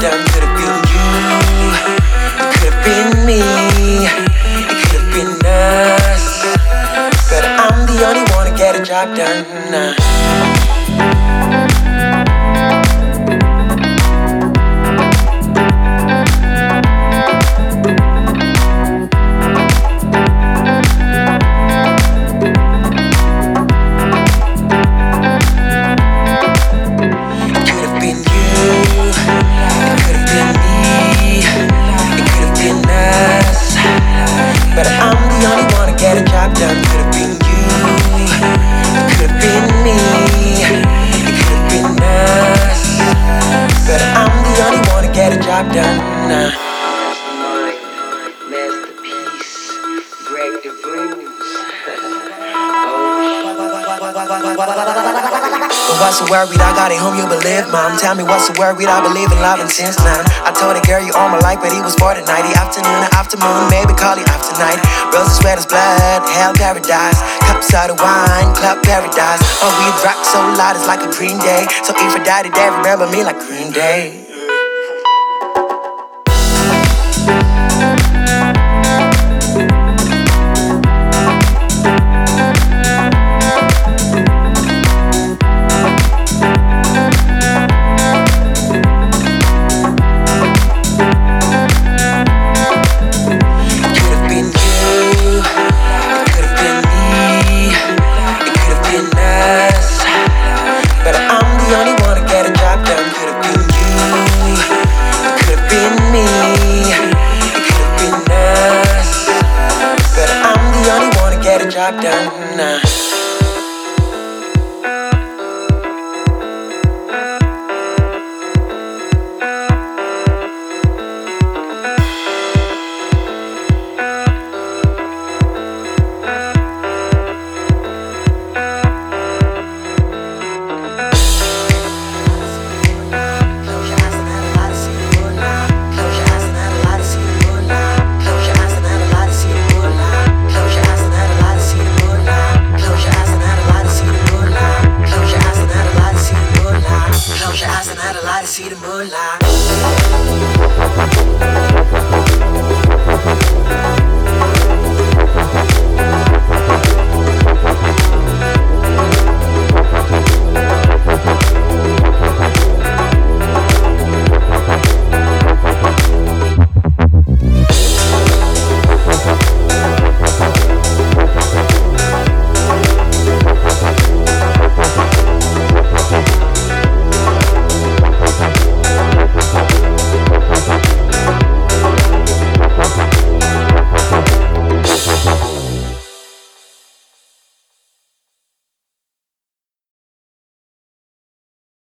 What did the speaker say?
done. Could have been you, it could have been me, it could have been us, but I'm the only one to get a job done. But I'm the only one to get a job done. Could have been you, it could have been me, it could have been us, but I'm the only one to get a job done. Masterpiece, break the rules. But what's so worried? I got it home, you believe, mom. Tell me what's so worried? I believe in love and since now. I told a girl you all my life, but it was for the night. The afternoon and after moon, maybe call it after night. Roses, sweat, blood, hell, paradise. Cups of the wine, club paradise. Oh, we rock so loud, it's like a Green Day. So if I died today, remember me like Green Day.